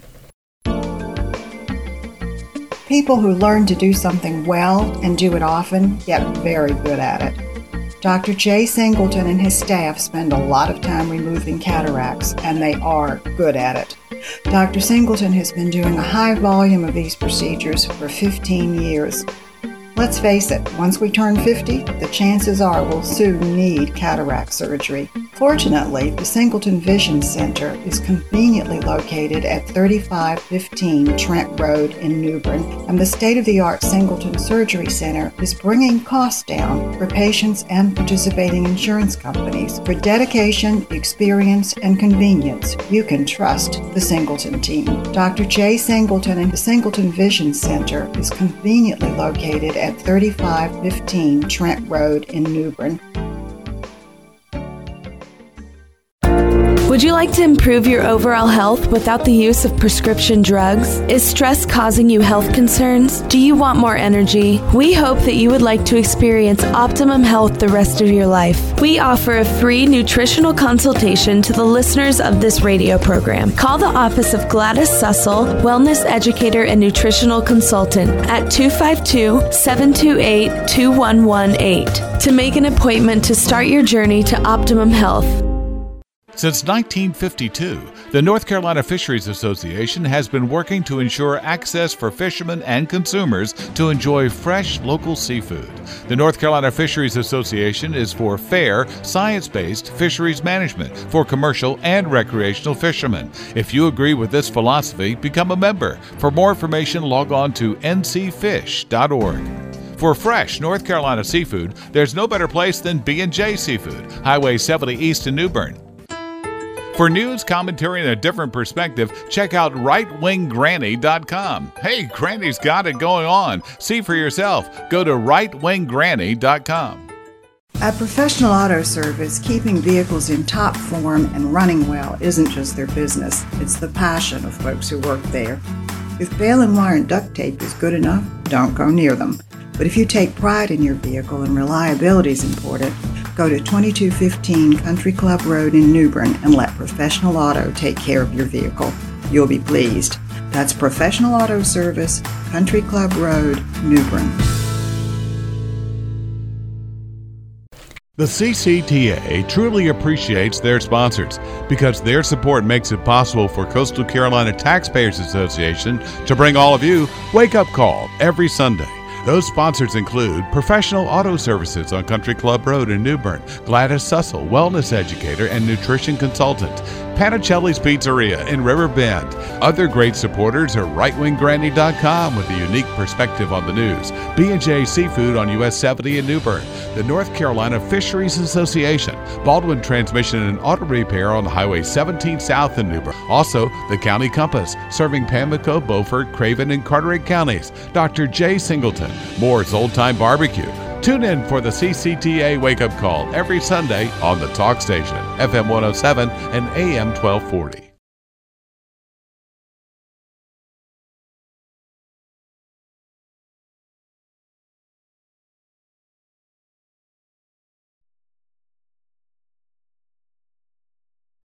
People who learn to do something well and do it often get very good at it. Dr. Jay Singleton and his staff spend a lot of time removing cataracts, and they are good at it. Dr. Singleton has been doing a high volume of these procedures for 15 years. Let's face it, once we turn 50, the chances are we'll soon need cataract surgery. Fortunately, the Singleton Vision Center is conveniently located at 3515 Trent Road in New Bern, and the state-of-the-art Singleton Surgery Center is bringing costs down for patients and participating insurance companies. For dedication, experience, and convenience, you can trust the Singleton team. Dr. Jay Singleton and the Singleton Vision Center is conveniently located at 3515 Trent Road in New Bern. Would you like to improve your overall health without the use of prescription drugs? Is stress causing you health concerns? Do you want more energy? We hope that you would like to experience optimum health the rest of your life. We offer a free nutritional consultation to the listeners of this radio program. Call the office of Gladys Sussel, Wellness Educator and Nutritional Consultant at 252-728-2118 to make an appointment to start your journey to optimum health. Since 1952, the North Carolina Fisheries Association has been working to ensure access for fishermen and consumers to enjoy fresh local seafood. The North Carolina Fisheries Association is for fair, science-based fisheries management for commercial and recreational fishermen. If you agree with this philosophy, become a member. For more information, log on to ncfish.org. For fresh North Carolina seafood, there's no better place than B&J Seafood, Highway 70 East in New Bern. For news, commentary, and a different perspective, check out rightwinggranny.com. Hey, Granny's got it going on. See for yourself. Go to rightwinggranny.com. At Professional Auto Service, keeping vehicles in top form and running well isn't just their business. It's the passion of folks who work there. If baling wire and duct tape is good enough, don't go near them. But if you take pride in your vehicle and reliability is important, go to 2215 Country Club Road in New Bern and let Professional Auto take care of your vehicle. You'll be pleased. That's Professional Auto Service, Country Club Road, New Bern. The CCTA truly appreciates their sponsors because their support makes it possible for Coastal Carolina Taxpayers Association to bring all of you Wake Up Call every Sunday. Those sponsors include Professional Auto Services on Country Club Road in New Bern, Gladys Sussel, wellness educator and nutrition consultant, Panicelli's Pizzeria in River Bend. Other great supporters are RightWingGrandy.com with a unique perspective on the news, B&J Seafood on US 70 in New Bern, the North Carolina Fisheries Association, Baldwin Transmission and Auto Repair on Highway 17 South in New Bern. Also, the County Compass, serving Pamlico, Beaufort, Craven, and Carteret counties. Dr. J. Singleton, Moore's Old Time Barbecue. Tune in for the CCTA Wake Up Call every Sunday on the Talk Station, FM 107 and AM 1240.